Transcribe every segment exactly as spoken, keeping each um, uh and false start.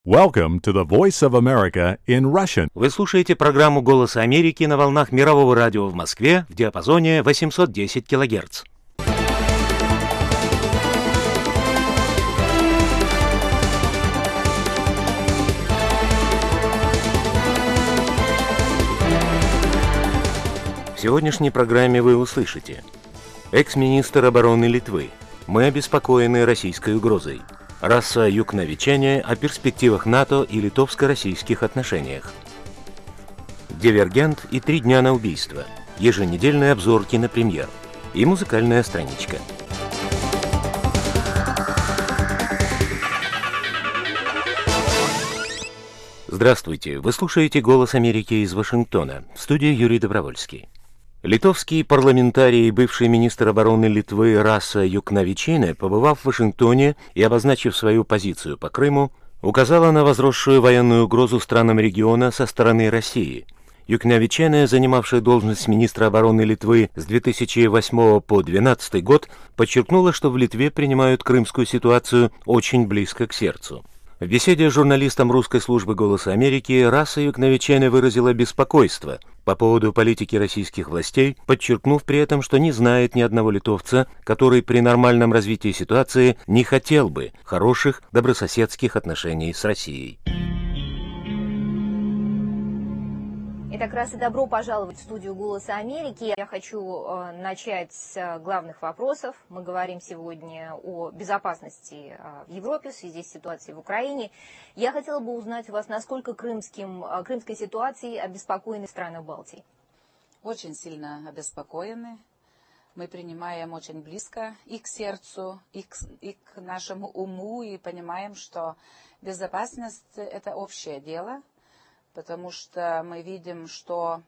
Welcome to the Voice of America in Russian. Вы слушаете программу «Голос Америки» на волнах Мирового радио в Москве в диапазоне восемьсот десять килогерц. В сегодняшней программе вы услышите: экс-министр обороны Литвы: мы обеспокоены российской угрозой. Раса Юкнавичене о перспективах НАТО и литовско-российских отношениях. Дивергент и три дня на убийство. Еженедельный обзор кинопремьер. И музыкальная страничка. Здравствуйте, вы слушаете «Голос Америки» из Вашингтона. В студии Юрий Добровольский. Литовский парламентарий и бывший министр обороны Литвы Раса Юкнавичене, побывав в Вашингтоне и обозначив свою позицию по Крыму, указала на возросшую военную угрозу странам региона со стороны России. Юкнавичене, занимавшая должность министра обороны Литвы с две тысячи восьмого по две тысячи двенадцатый год, подчеркнула, что в Литве принимают крымскую ситуацию очень близко к сердцу. В беседе с журналистом русской службы «Голоса Америки» Раса Юкнавичене выразила беспокойство по поводу политики российских властей, подчеркнув при этом, что не знает ни одного литовца, который при нормальном развитии ситуации не хотел бы хороших добрососедских отношений с Россией. Итак, раз и добро пожаловать в студию «Голоса Америки». Я хочу э, начать с главных вопросов. Мы говорим сегодня о безопасности э, в Европе в связи с ситуацией в Украине. Я хотела бы узнать у вас, насколько крымским, э, крымской ситуацией обеспокоены страны Балтии. Очень сильно обеспокоены. Мы принимаем очень близко и к сердцу, и к, и к нашему уму, и понимаем, что безопасность – это общее дело. Потому что мы видим, что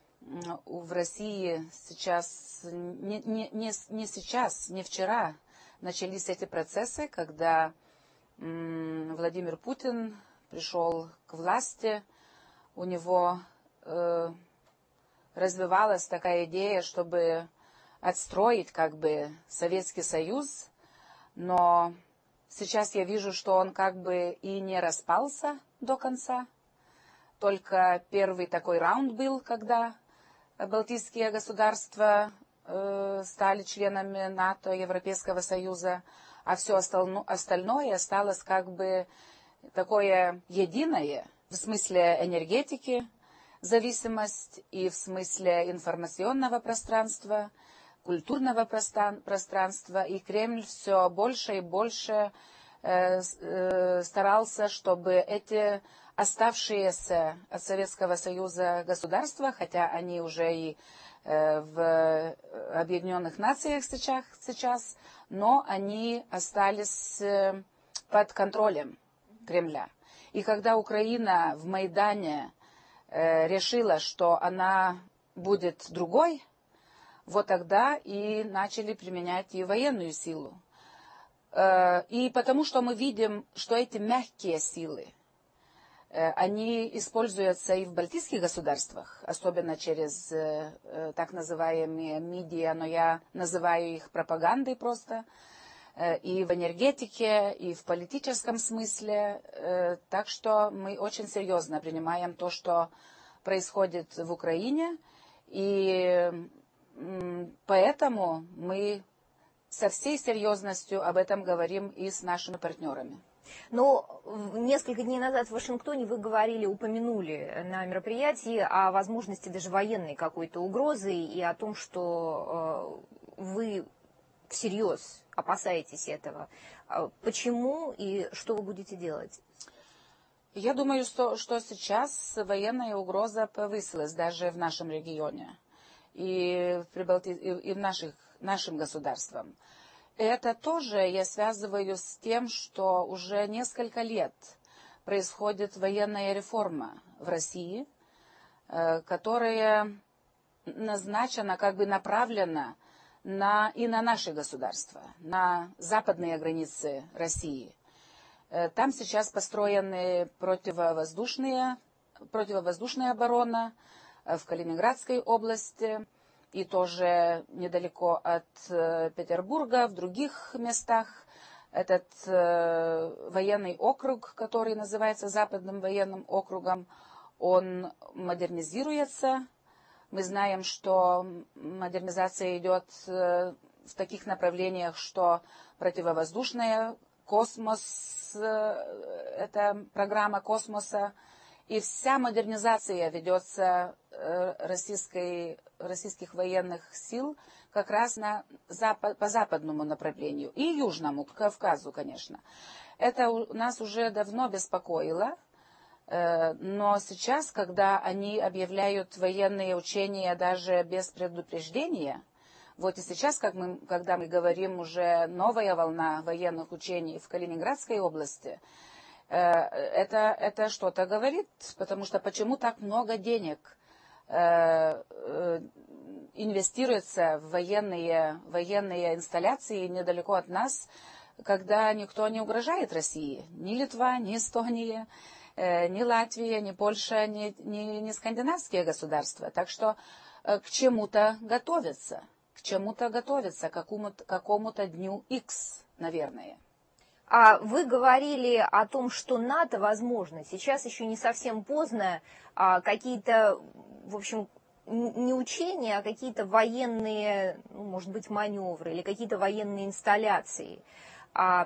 в России сейчас, не, не, не, не сейчас, не вчера начались эти процессы, когда м, Владимир Путин пришел к власти, у него э, развивалась такая идея, чтобы отстроить как бы Советский Союз, но сейчас я вижу, что он как бы и не распался до конца. Только первый такой раунд был, когда балтийские государства э, стали членами НАТО, Европейского Союза, а все остальное осталось как бы такое единое в смысле энергетики, зависимость, и в смысле информационного пространства, культурного пространства. И Кремль все больше и больше э, э, старался, чтобы эти оставшиеся от Советского Союза государства, хотя они уже и э, в Объединенных Нациях сейчас, сейчас, но они остались э, под контролем Кремля. И когда Украина в Майдане э, решила, что она будет другой, вот тогда и начали применять и военную силу. Э, и потому что мы видим, что эти мягкие силы, они используются и в балтийских государствах, особенно через э, так называемые медиа, но я называю их пропагандой просто, э, и в энергетике, и в политическом смысле. Э, так что мы очень серьезно принимаем то, что происходит в Украине, и э, поэтому мы со всей серьезностью об этом говорим и с нашими партнерами. Но несколько дней назад в Вашингтоне вы говорили, упомянули на мероприятии о возможности даже военной какой-то угрозы и о том, что э, вы всерьез опасаетесь этого. Почему и что вы будете делать? Я думаю, что, что сейчас военная угроза повысилась даже в нашем регионе и, Прибалти... и в наших, нашим государствам. Это тоже я связываю с тем, что уже несколько лет происходит военная реформа в России, которая назначена, как бы направлена на, и на наше государство, на западные границы России. Там сейчас построены противовоздушные, противовоздушная оборона в Калининградской области, и тоже недалеко от Петербурга, в других местах этот э, военный округ, который называется Западным военным округом, он модернизируется. Мы знаем, что модернизация идет э, в таких направлениях, что противовоздушная, космос, э, это программа космоса, и вся модернизация ведется э, российской, российских военных сил как раз на запад, по западному направлению и южному, к Кавказу, конечно. Это у нас уже давно беспокоило, э, но сейчас, когда они объявляют военные учения даже без предупреждения, вот и сейчас, как мы, когда мы говорим уже новая волна военных учений в Калининградской области, э, это, это что-то говорит, потому что почему так много денег э, э, инвестируется в военные, военные инсталляции недалеко от нас, когда никто не угрожает России. Ни Литва, ни Эстония, э, ни Латвия, ни Польша, ни, ни, ни скандинавские государства. Так что э, к чему-то готовятся. К чему-то готовятся, к какому-то, какому-то дню X, наверное. А вы говорили о том, что НАТО возможно. Сейчас еще не совсем поздно. А какие-то, в общем, не учения, а какие-то военные, ну, может быть, маневры или какие-то военные инсталляции. А,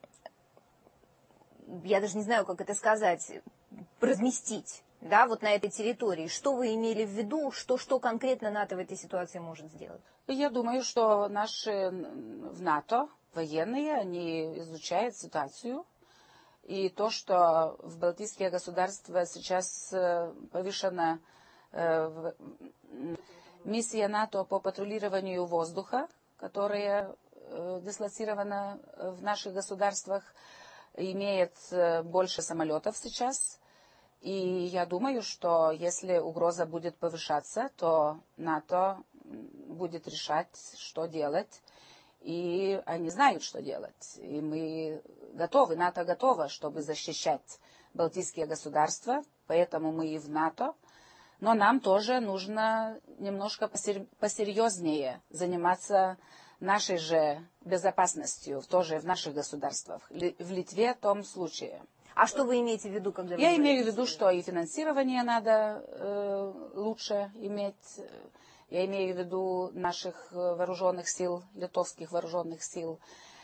я даже не знаю, как это сказать, разместить, да, вот на этой территории. Что вы имели в виду, что, что конкретно НАТО в этой ситуации может сделать? Я думаю, что наши в НАТО военные, они изучают ситуацию. И то, что в Балтийские государства сейчас повышена э, миссия НАТО по патрулированию воздуха, которая э, дислоцирована в наших государствах, имеет больше самолетов сейчас. И я думаю, что если угроза будет повышаться, то НАТО будет решать, что делать. И они знают, что делать. И мы готовы, НАТО готово, чтобы защищать Балтийские государства, поэтому мы и в НАТО. Но нам тоже нужно немножко посерьезнее заниматься нашей же безопасностью, тоже в наших государствах. В Литве в том случае. А что вы имеете в виду, когда вы Я говорите? имею в виду, что и финансирование надо э, лучше иметь. Я имею в виду наших вооруженных сил, литовских вооруженных сил,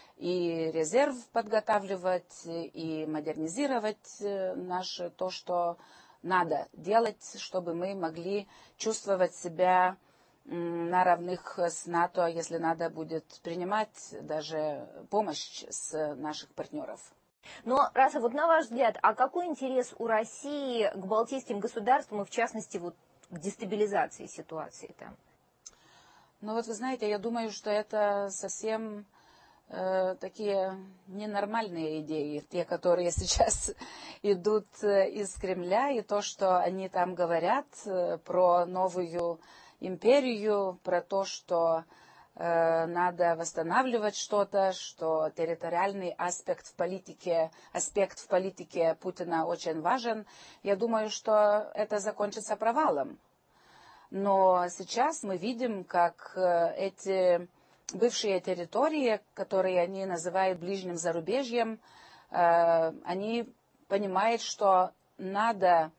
и резерв подготавливать, и модернизировать наше то, что надо делать, чтобы мы могли чувствовать себя на равных с НАТО, если надо будет принимать даже помощь с наших партнеров. Но, Раса, вот на ваш взгляд, а какой интерес у России к балтийским государствам и, в частности, вот к дестабилизации ситуации там? Ну вот вы знаете, я думаю, что это совсем э, такие ненормальные идеи, те, которые сейчас идут из Кремля, и то, что они там говорят э, про новую империю, про то, что э, надо восстанавливать что-то, что территориальный аспект в политике, аспект в политике Путина очень важен. Я думаю, что это закончится провалом. Но сейчас мы видим, как эти бывшие территории, которые они называют ближним зарубежьем, они понимают, что надо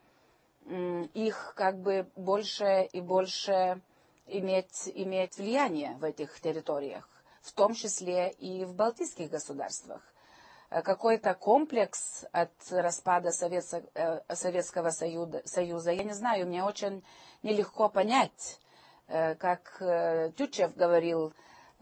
их как бы больше и больше иметь, иметь влияние в этих территориях, в том числе и в балтийских государствах. Какой-то комплекс от распада Советского Союза, я не знаю, мне очень нелегко понять, как Тютчев говорил,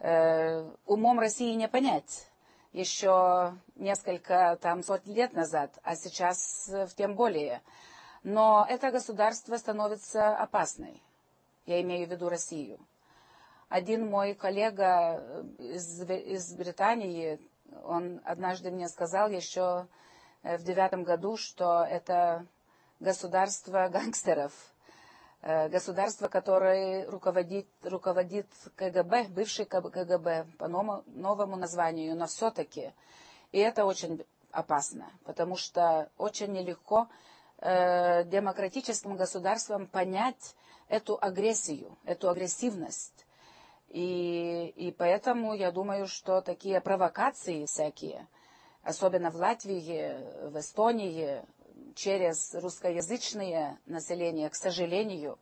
умом России не понять. Еще несколько там сотен лет назад, а сейчас тем более. Но это государство становится опасной. Я имею в виду Россию. Один мой коллега из, из Британии, он однажды мне сказал еще в девятом году, что это государство гангстеров, государство, которое руководит, руководит КГБ, бывший КГБ, по новому названию, но все-таки. И это очень опасно, потому что очень нелегко э, демократическим государствам понять эту агрессию, эту агрессивность. И, и поэтому я думаю, что такие провокации всякие, особенно в Латвии, в Эстонии, через русскоязычное население, к сожалению,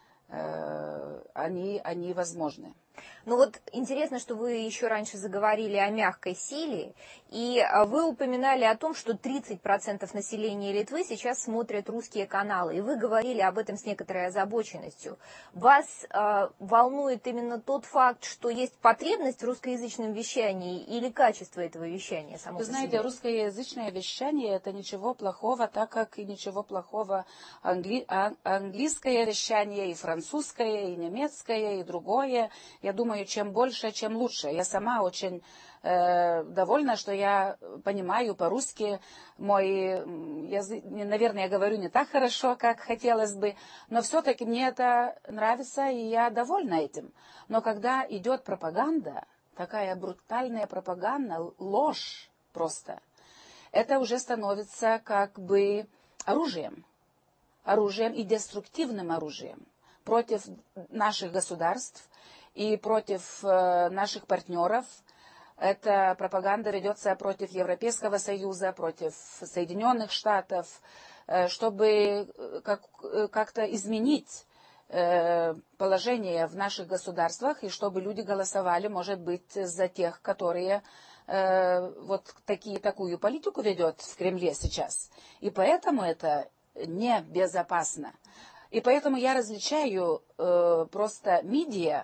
э, они, они возможны. Ну вот интересно, что вы еще раньше заговорили о мягкой силе, и вы упоминали о том, что тридцать процентов населения Литвы сейчас смотрят русские каналы, и вы говорили об этом с некоторой озабоченностью. Вас э, волнует именно тот факт, что есть потребность в русскоязычном вещании или качество этого вещания само по Вы знаете, себе? русскоязычное вещание — это ничего плохого, так как и ничего плохого англи... а, английское вещание, и французское, и немецкое, и другое. Я думаю, чем больше, чем лучше. Я сама очень э, довольна, что я понимаю по-русски. Мой язык, наверное, я говорю не так хорошо, как хотелось бы, но все-таки мне это нравится, и я довольна этим. Но когда идет пропаганда, такая брутальная пропаганда, ложь просто, это уже становится как бы оружием. Оружием и деструктивным оружием против наших государств и против э, наших партнеров. Эта пропаганда ведется против Европейского Союза, против Соединенных Штатов, э, чтобы как, как-то изменить э, положение в наших государствах, и чтобы люди голосовали, может быть, за тех, которые э, вот такие, такую политику ведет в Кремле сейчас. И поэтому это небезопасно. И поэтому я различаю э, просто медиа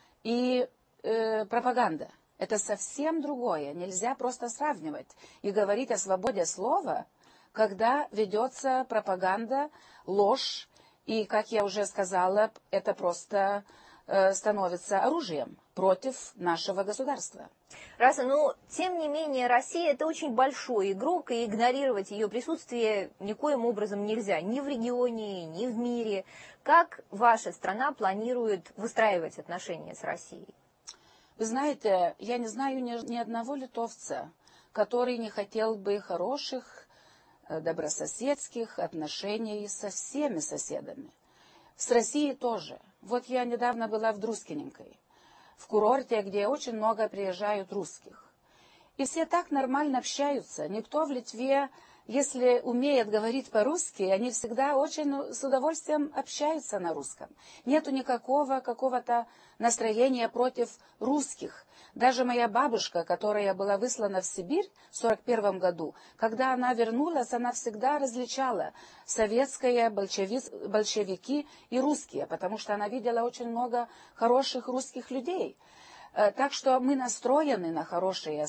и э, пропаганда. Это совсем другое. Нельзя просто сравнивать и говорить о свободе слова, когда ведется пропаганда, ложь, и, как я уже сказала, это просто э, становится оружием против нашего государства. Раса, но тем не менее Россия — это очень большой игрок, и игнорировать ее присутствие никоим образом нельзя, ни в регионе, ни в мире. Как ваша страна планирует выстраивать отношения с Россией? Вы знаете, я не знаю ни, ни одного литовца, который не хотел бы хороших, добрососедских отношений со всеми соседами. С Россией тоже. Вот я недавно была в Друскиненькой, в курорте, где очень много приезжают русских. И все так нормально общаются. Никто в Литве, если умеет говорить по-русски, они всегда очень с удовольствием общаются на русском. Нету никакого какого-то настроения против русских. Даже моя бабушка, которая была выслана в Сибирь в сорок первом году, когда она вернулась, она всегда различала советское, большеви- большевики и русские, потому что она видела очень много хороших русских людей. Так что мы настроены на хорошие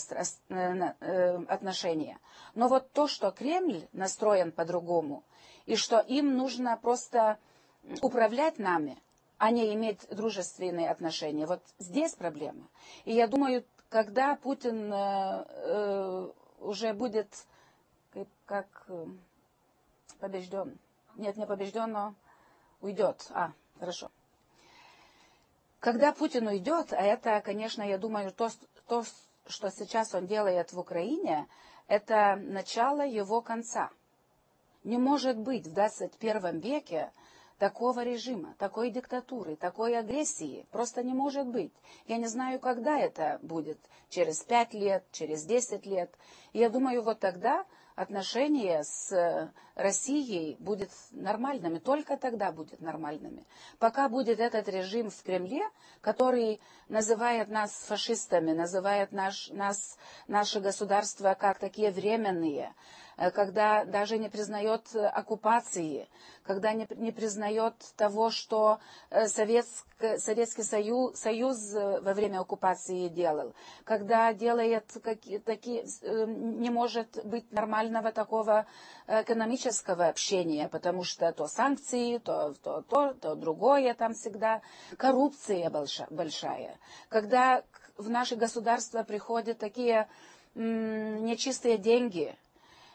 отношения. Но вот то, что Кремль настроен по-другому, и что им нужно просто управлять нами, а не иметь дружественные отношения, вот здесь проблема. И я думаю, когда Путин э, уже будет как побежден, нет, не побежден, но уйдет. А, хорошо. Когда Путин уйдет, а это, конечно, я думаю, то, то, что сейчас он делает в Украине, это начало его конца. Не может быть в двадцать первом веке такого режима, такой диктатуры, такой агрессии. Просто не может быть. Я не знаю, когда это будет. Через пять лет, через десять лет. И я думаю, вот тогда отношения с Россией будут нормальными. Только тогда будут нормальными. Пока будет этот режим в Кремле, который называет нас фашистами, называет наш, нас, наше государство как такие временные, когда даже не признает оккупации, когда не, не признает того, что Советск, Советский Союз, Союз во время оккупации делал, когда делает какие, такие, не может быть нормального такого экономического общения, потому что то санкции, то то, то, то другое там всегда, коррупция большая. Когда в наше государство приходят такие м, нечистые деньги,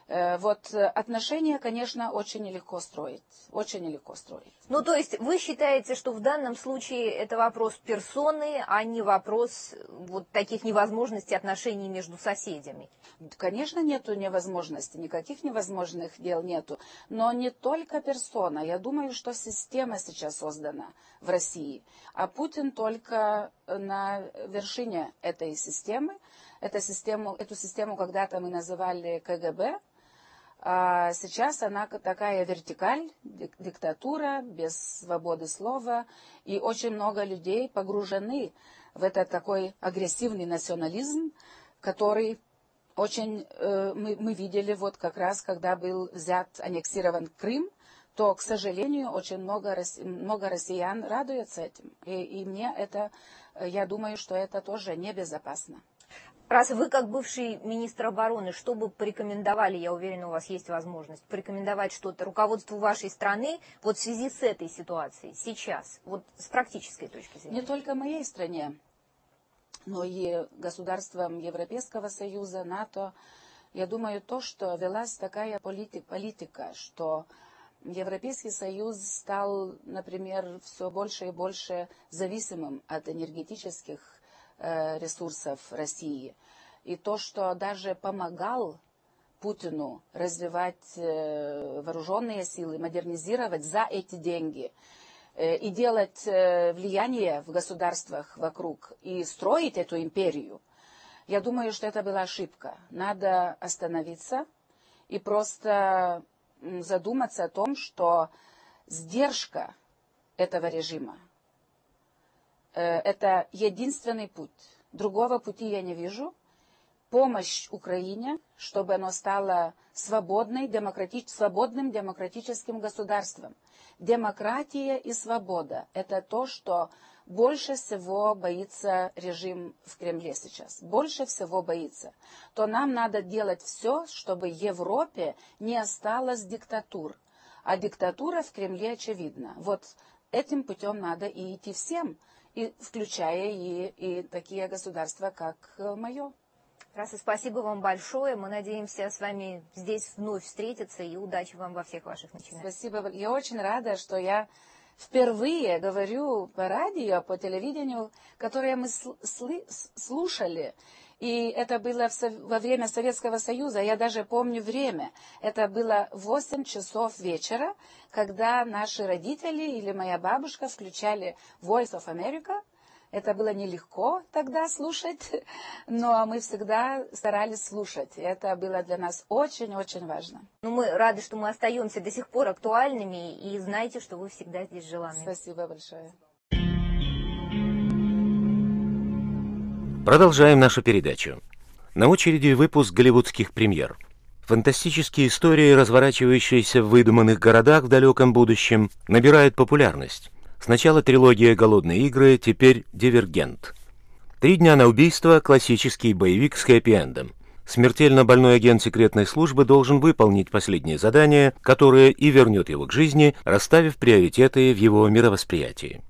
Вот отношения, конечно, очень нелегко строить. Очень нелегко строить. Ну, то есть вы считаете, что в данном случае это вопрос персоны, а не вопрос вот таких невозможностей отношений между соседями? Конечно, нету невозможностей, никаких невозможных дел нету. Но не только персона. Я думаю, что система сейчас создана в России, а Путин только на вершине этой системы. Эту систему, эту систему когда-то мы называли ка гэ бэ, а сейчас она такая вертикаль, диктатура, без свободы слова, и очень много людей погружены в этот такой агрессивный национализм, который очень э, мы, мы видели вот как раз, когда был взят, аннексирован Крым, то, к сожалению, очень много, много россиян радуются этим. И, и мне это, я думаю, что это тоже небезопасно. Раз вы, как бывший министр обороны, что бы порекомендовали, я уверена, у вас есть возможность, порекомендовать что-то руководству вашей страны вот в связи с этой ситуацией сейчас, вот с практической точки зрения? Не только моей стране, но и государствам Европейского Союза, НАТО. Я думаю, то, что велась такая политика, политика, что Европейский Союз стал, например, все больше и больше зависимым от энергетических ресурсов России. И то, что даже помогал Путину развивать вооруженные силы, модернизировать за эти деньги и делать влияние в государствах вокруг и строить эту империю, я думаю, что это была ошибка. Надо остановиться и просто задуматься о том, что сдержка этого режима это единственный путь. Другого пути я не вижу. Помощь Украине, чтобы оно стало свободной, демократич... свободным демократическим государством. Демократия и свобода – это то, что больше всего боится режим в Кремле сейчас. Больше всего боится. То нам надо делать все, чтобы в Европе не осталось диктатур. А диктатура в Кремле очевидна. Вот этим путем надо и идти всем, и включая и, и такие государства, как мое. Раз и спасибо вам большое. Мы надеемся с вами здесь вновь встретиться, и удачи вам во всех ваших начинаниях. Спасибо. Я очень рада, что я впервые говорю по радио, по телевидению, которое мы слушали. И это было во время Советского Союза. Я даже помню время. Это было восемь часов вечера, когда наши родители или моя бабушка включали Voice of America. Это было нелегко тогда слушать, но мы всегда старались слушать. Это было для нас очень-очень важно. Ну, мы рады, что мы остаемся до сих пор актуальными, и знайте, что вы всегда здесь желанны. Спасибо большое. Продолжаем нашу передачу. На очереди выпуск голливудских премьер. Фантастические истории, разворачивающиеся в выдуманных городах в далеком будущем, набирают популярность. Сначала трилогия «Голодные игры», теперь «Дивергент». «Три дня на убийство» — классический боевик с хэппи-эндом. Смертельно больной агент секретной службы должен выполнить последнее задание, которое и вернет его к жизни, расставив приоритеты в его мировосприятии.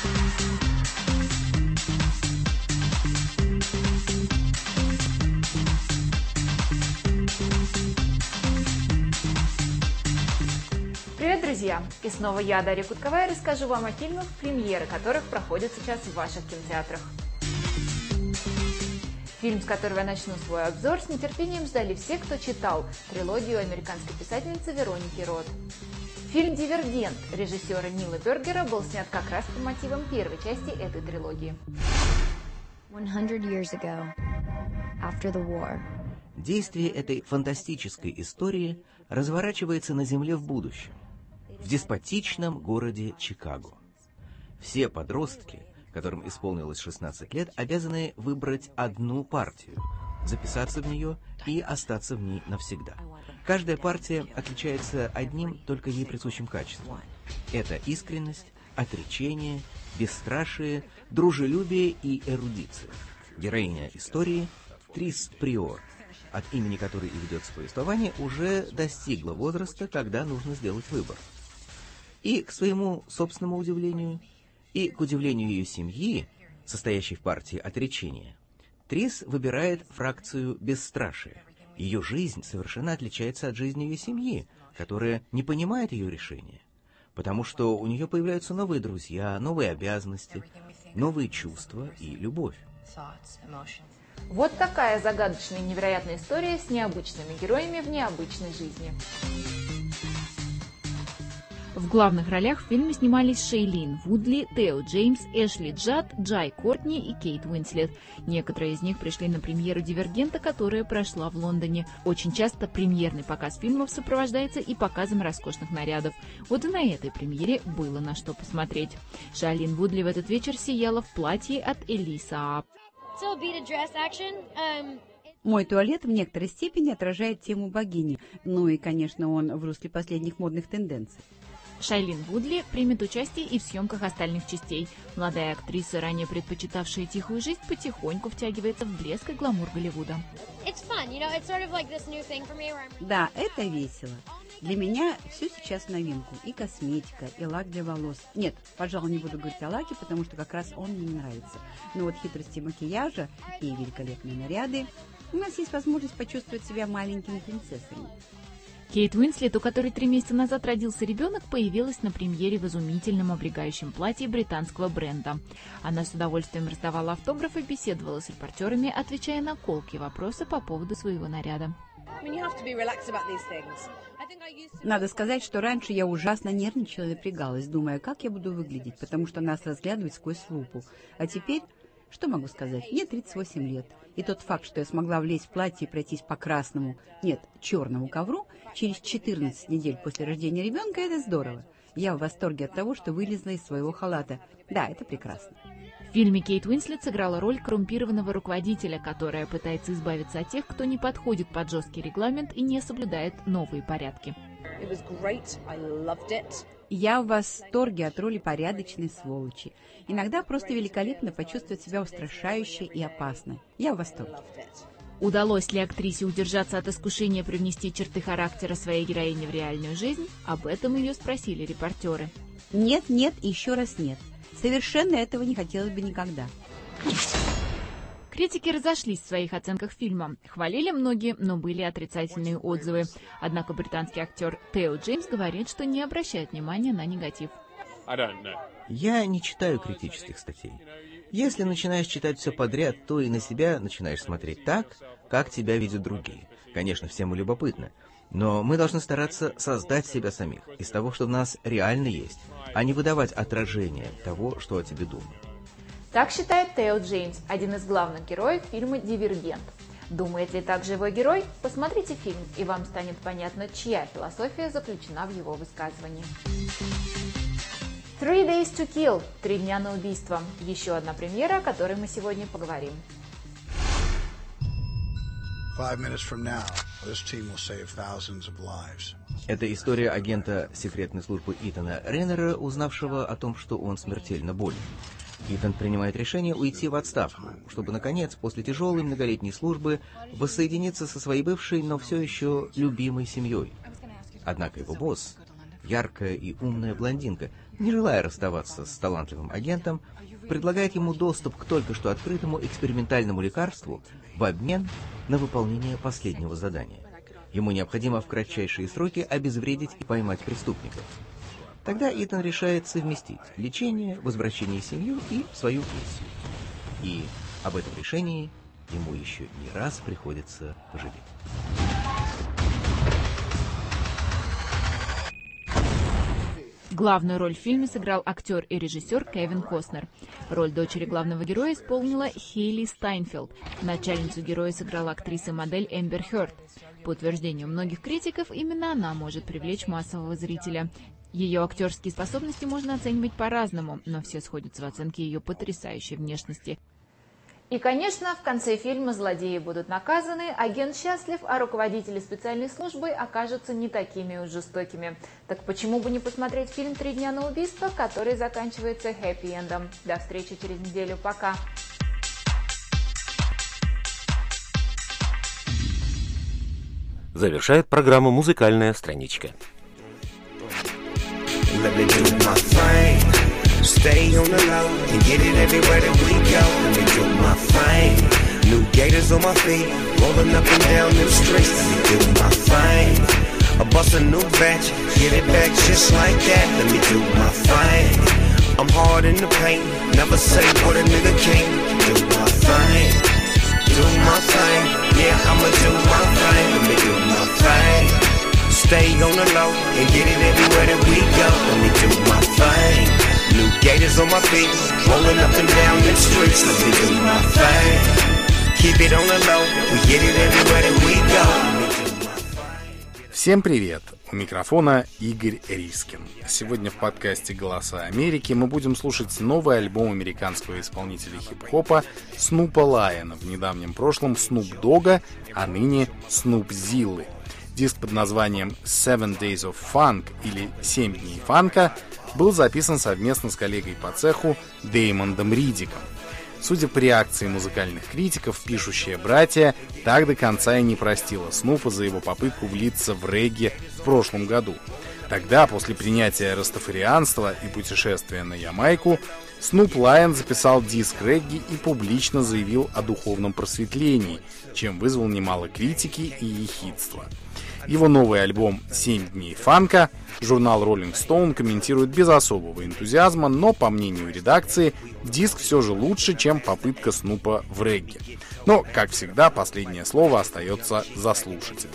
Привет, друзья! И снова я, Дарья Кутковая, расскажу вам о фильмах, премьеры которых проходят сейчас в ваших кинотеатрах. Фильм, с которого я начну свой обзор, с нетерпением ждали все, кто читал трилогию американской писательницы Вероники Рот. Фильм «Дивергент» режиссера Нила Бергера был снят как раз по мотивам первой части этой трилогии. Действие этой фантастической истории разворачивается на Земле в будущем, в деспотичном городе Чикаго. Все подростки, которым исполнилось шестнадцать лет, обязаны выбрать одну партию, записаться в нее и остаться в ней навсегда. Каждая партия отличается одним только ей присущим качеством. Это искренность, отречение, бесстрашие, дружелюбие и эрудиция. Героиня истории Трис Приор, от имени которой и ведется повествование, уже достигла возраста, когда нужно сделать выбор. И, к своему собственному удивлению, и к удивлению ее семьи, состоящей в партии отречения, Трис выбирает фракцию бесстрашия Ее жизнь совершенно отличается от жизни ее семьи, которая не понимает ее решения, потому что у нее появляются новые друзья, новые обязанности, новые чувства и любовь. Вот такая загадочная и невероятная история с необычными героями в необычной жизни. В главных ролях в фильме снимались Шейлин Вудли, Тео Джеймс, Эшли Джад, Джай Кортни и Кейт Уинслет. Некоторые из них пришли на премьеру «Дивергента», которая прошла в Лондоне. Очень часто премьерный показ фильмов сопровождается и показом роскошных нарядов. Вот и на этой премьере было на что посмотреть. Шейлин Вудли в этот вечер сияла в платье от Эли Сааб. Мой туалет в некоторой степени отражает тему богини, ну и, конечно, он в русле последних модных тенденций. Шейлин Вудли примет участие и в съемках остальных частей. Молодая актриса, ранее предпочитавшая тихую жизнь, потихоньку втягивается в блеск и гламур Голливуда. Да, это весело. Для меня все сейчас в новинку. И косметика, и лак для волос. Нет, пожалуй, не буду говорить о лаке, потому что как раз он мне не нравится. Но вот хитрости макияжа и великолепные наряды. У нас есть возможность почувствовать себя маленькими принцессами. Кейт Уинслет, у которой три месяца назад родился ребенок, появилась на премьере в изумительном облегающем платье британского бренда. Она с удовольствием раздавала автографы, беседовала с репортерами, отвечая на колкие вопросы по поводу своего наряда. Надо сказать, что раньше я ужасно нервничала и напрягалась, думая, как я буду выглядеть, потому что нас разглядывают сквозь лупу. А теперь, что могу сказать, мне тридцать восемь лет. И тот факт, что я смогла влезть в платье и пройтись по красному, нет, черному ковру, через четырнадцать недель после рождения ребенка, это здорово. Я в восторге от того, что вылезла из своего халата. Да, это прекрасно. В фильме Кейт Уинслет сыграла роль коррумпированного руководителя, которая пытается избавиться от тех, кто не подходит под жесткий регламент и не соблюдает новые порядки. Я в восторге от роли порядочной сволочи. Иногда просто великолепно почувствовать себя устрашающе и опасно. Я в восторге. Удалось ли актрисе удержаться от искушения привнести черты характера своей героини в реальную жизнь? Об этом ее спросили репортеры. Нет, нет и еще раз нет. Совершенно этого не хотелось бы никогда. Критики разошлись в своих оценках фильма. Хвалили многие, но были отрицательные отзывы. Однако британский актер Тео Джеймс говорит, что не обращает внимания на негатив. Я не читаю критических статей. Если начинаешь читать все подряд, то и на себя начинаешь смотреть так, как тебя видят другие. Конечно, всем любопытно. Но мы должны стараться создать себя самих из того, что в нас реально есть, а не выдавать отражение того, что о тебе думают. Так считает Тео Джеймс, один из главных героев фильма «Дивергент». Думает ли так же его герой? Посмотрите фильм, и вам станет понятно, чья философия заключена в его высказывании. Three Days to Kill – Три дня на убийство. Еще одна премьера, о которой мы сегодня поговорим. Это история агента секретной службы Итана Рейнера, узнавшего о том, что он смертельно болен. Итан принимает решение уйти в отставку, чтобы, наконец, после тяжелой многолетней службы воссоединиться со своей бывшей, но все еще любимой семьей. Однако его босс, яркая и умная блондинка, не желая расставаться с талантливым агентом, предлагает ему доступ к только что открытому экспериментальному лекарству в обмен на выполнение последнего задания. Ему необходимо в кратчайшие сроки обезвредить и поймать преступников. Тогда Итан решает совместить лечение, возвращение в семью и свою миссию. И об этом решении ему еще не раз приходится пожалеть. Главную роль в фильме сыграл актер и режиссер Кевин Костнер. Роль дочери главного героя исполнила Хейли Стайнфелд. Начальницу героя сыграла актриса и модель Эмбер Хёрд. По утверждению многих критиков, именно она может привлечь массового зрителя. Ее актерские способности можно оценивать по-разному, но все сходятся в оценке ее потрясающей внешности. И, конечно, в конце фильма злодеи будут наказаны, агент счастлив, а руководители специальной службы окажутся не такими уж жестокими. Так почему бы не посмотреть фильм «Три дня на убийство», который заканчивается хэппи-эндом? До встречи через неделю. Пока! Завершает программу музыкальная страничка. Stay on the low and get it everywhere that we go. Let me do my thing. New gators on my feet, rolling up and down them streets. Let me do my thing. I bust a new batch, get it back just like that. Let me do my thing. I'm hard in the paint, never say what a nigga can't. Do my thing, do my thing. Yeah, I'ma do my thing. Let me do my thing. Stay on the low and get it everywhere that we go. Let me do my thing. New gators on my feet, rolling up and down them streets. Let me do my thing. Keep it on the low, we get it everywhere that we go. Всем привет! У микрофона Игорь Рискин. Сегодня в подкасте «Голоса Америки» мы будем слушать новый альбом американского исполнителя хип-хопа Снупа Лайона, в недавнем прошлом Снуп Догга, а ныне Снуп Зиллы. Диск под названием Seven Days of Funk или «Семь дней фанка» был записан совместно с коллегой по цеху Деймондом Ридиком. Судя по реакции музыкальных критиков, пишущие братья так до конца и не простила Снупа за его попытку влиться в регги в прошлом году. Тогда, после принятия растафарианства и путешествия на Ямайку, Снуп Лайон записал диск регги и публично заявил о духовном просветлении, чем вызвал немало критики и ехидства. Его новый альбом «Семь дней фанка» журнал Rolling Stone комментирует без особого энтузиазма, но, по мнению редакции, диск все же лучше, чем попытка Снупа в регги. Но, как всегда, последнее слово остается за слушателем.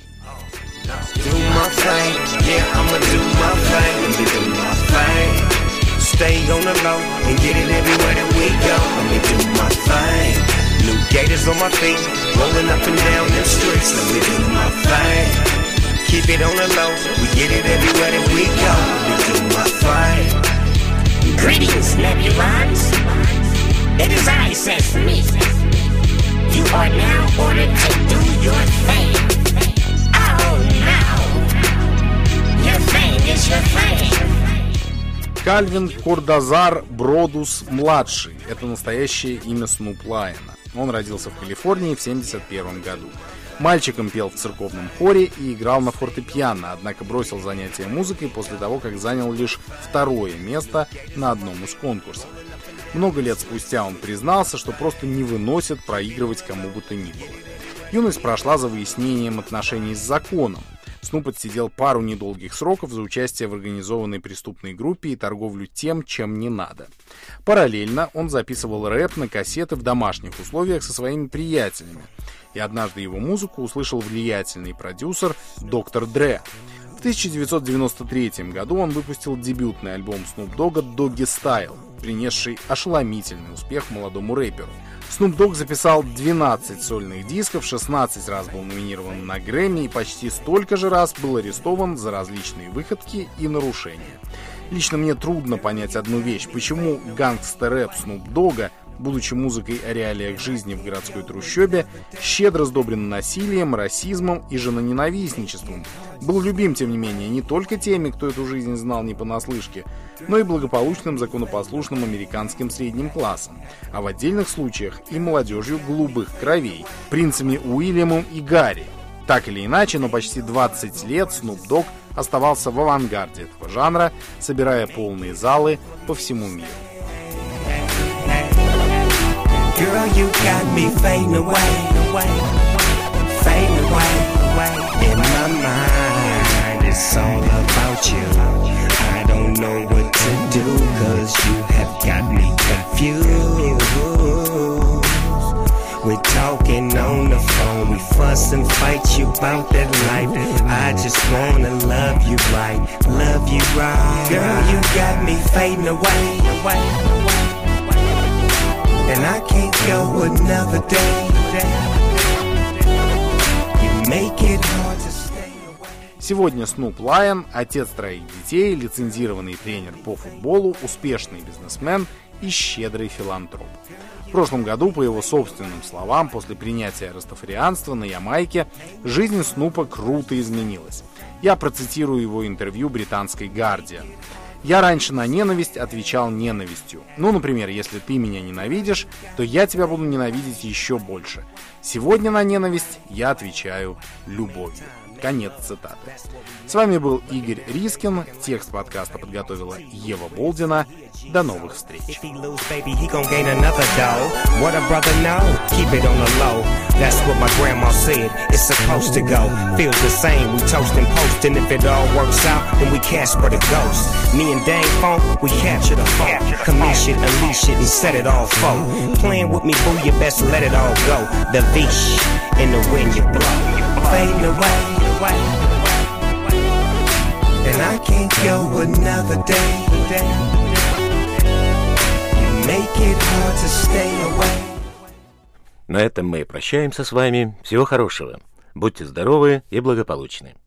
New gators on my feet, rolling up and down them streets. Let me do my thing. Keep it on the low, we get it everywhere that we go. Let me do my thing. Greetings, Nebulons. It is I, says me. You are now ordered to do your thing. Oh no, your thing is your thing. Кальвин Кордозар Бродус-младший – это настоящее имя Снуп Лайона. Он родился в Калифорнии в семьдесят первом году. Мальчиком пел в церковном хоре и играл на фортепиано, однако бросил занятия музыкой после того, как занял лишь второе место на одном из конкурсов. Много лет спустя он признался, что просто не выносит проигрывать кому бы то ни было. Юность прошла за выяснением отношений с законом. Снуп отсидел пару недолгих сроков за участие в организованной преступной группе и торговлю тем, чем не надо. Параллельно он записывал рэп на кассеты в домашних условиях со своими приятелями. И однажды его музыку услышал влиятельный продюсер доктор Dre. В тысяча девятьсот девяносто третьем году он выпустил дебютный альбом Снуп Догга «Doggy Style», принесший ошеломительный успех молодому рэперу. Снуп Догг записал двенадцать сольных дисков, шестнадцать раз был номинирован на Грэмми и почти столько же раз был арестован за различные выходки и нарушения. Лично мне трудно понять одну вещь, почему гангстер-рэп Снуп Догга, будучи музыкой о реалиях жизни в городской трущобе, щедро сдобрен насилием, расизмом и женоненавистничеством, был любим, тем не менее, не только теми, кто эту жизнь знал не понаслышке, но и благополучным законопослушным американским средним классом, а в отдельных случаях и молодежью голубых кровей, принцами Уильямом и Гарри. Так или иначе, но почти двадцать лет Снуп Догг оставался в авангарде этого жанра, собирая полные залы по всему миру. Girl, you got me fading away, fading away, in my mind, it's all about you. I don't know what to do, cause you have got me confused. We're talking on the phone, we fuss and fight you about that life. I just wanna love you right, love you right. Girl, you got me fading away, and I can't go another day. You make it hard to stay away. Сегодня Снуп Лайон, отец троих детей, лицензированный тренер по футболу, успешный бизнесмен и щедрый филантроп. В прошлом году, по его собственным словам, после принятия растафарианства на Ямайке, жизнь Снупа круто изменилась. Я процитирую его интервью британской «Гардиан». Я раньше на ненависть отвечал ненавистью. Ну, например, если ты меня ненавидишь, то я тебя буду ненавидеть еще больше. Сегодня на ненависть я отвечаю любовью. Конец цитаты. С вами был Игорь Рискин. Текст подкаста подготовила Ева Болдина. До новых встреч. If he lose, baby, he gon' gain another dough. What a brother know, keep it on the low. That's what my grandma said, it's supposed to go. Feels the same, we toast and post. And if it all works out, then we Casper the ghost. Me and Dang Funk, we capture the funk. Commish it, unleash it, and set it all for. Playing with me, boo, you best let it all go. The vish, in the wind you blow. Fading away, away. And I can't go another day. Make it hard to stay away. На этом мы прощаемся с вами. Всего хорошего. Будьте здоровы и благополучны.